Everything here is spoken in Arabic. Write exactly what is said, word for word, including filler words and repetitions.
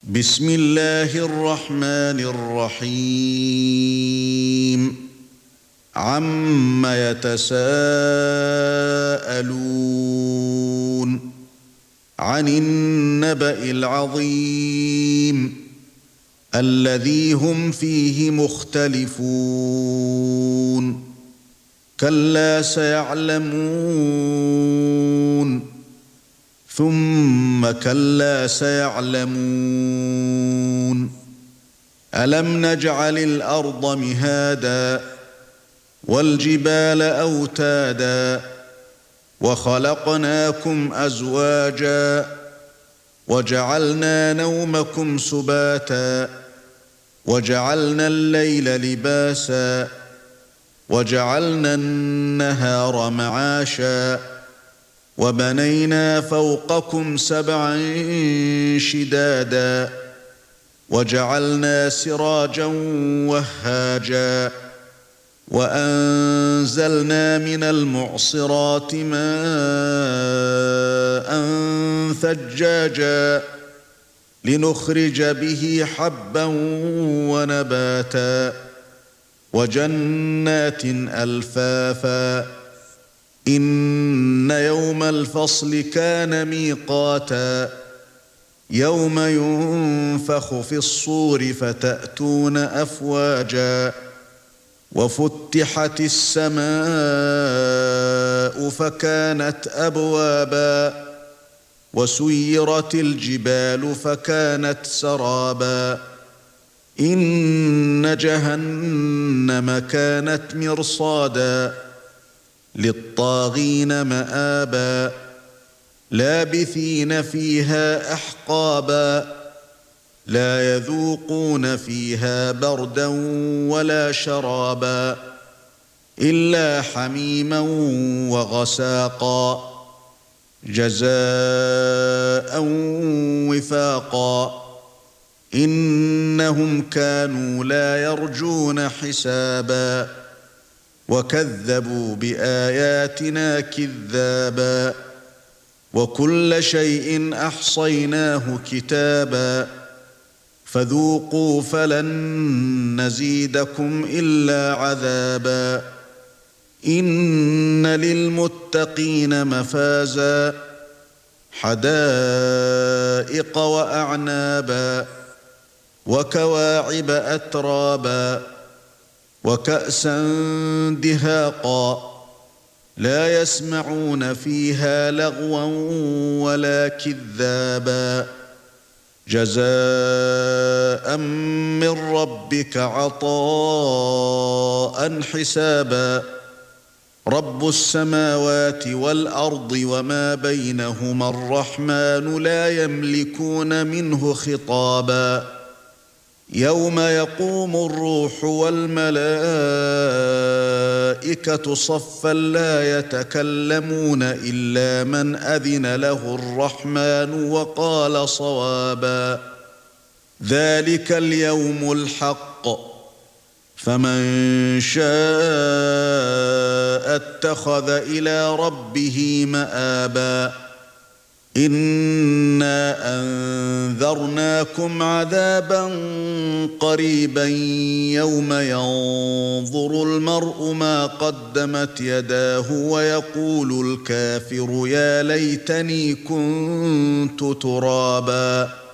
بسم الله الرحمن الرحيم عم يتساءلون عن النبأ العظيم الذي هم فيه مختلفون كلا سيعلمون ثم كلا سيعلمون ألم نجعل الأرض مهادا والجبال أوتادا وخلقناكم أزواجا وجعلنا نومكم سباتا وجعلنا الليل لباسا وجعلنا النهار معاشا وبنينا فوقكم سبعا شدادا وجعلنا سراجا وهاجا وأنزلنا من المعصرات ماء ثجاجا لنخرج به حبا ونباتا وجنات ألفافا إن يوم الفصل كان ميقاتا يوم ينفخ في الصور فتأتون أفواجا وفتحت السماء فكانت أبوابا وسيرت الجبال فكانت سرابا إن جهنم كانت مرصادا للطاغين مآبا لابثين فيها أحقابا لا يذوقون فيها بردا ولا شرابا إلا حميما وغساقا جزاء وفاقا إنهم كانوا لا يرجون حسابا وكذبوا بآياتنا كذابا وكل شيء أحصيناه كتابا فذوقوا فلن نزيدكم إلا عذابا إن للمتقين مفازا حدائق وأعنابا وكواعب أترابا وكأسا دهاقا لا يسمعون فيها لغوا ولا كذابا جزاء من ربك عطاء حسابا رب السماوات والأرض وما بينهما الرحمن لا يملكون منه خطابا يوم يقوم الروح والملائكة صفا لا يتكلمون إلا من أذن له الرحمن وقال صوابا ذلك اليوم الحق فمن شاء اتخذ إلى ربه مآبا إنا أنذرناكم عذابا قريبا يوم ينظر المرء ما قدمت يداه ويقول الكافر يا ليتني كنت ترابا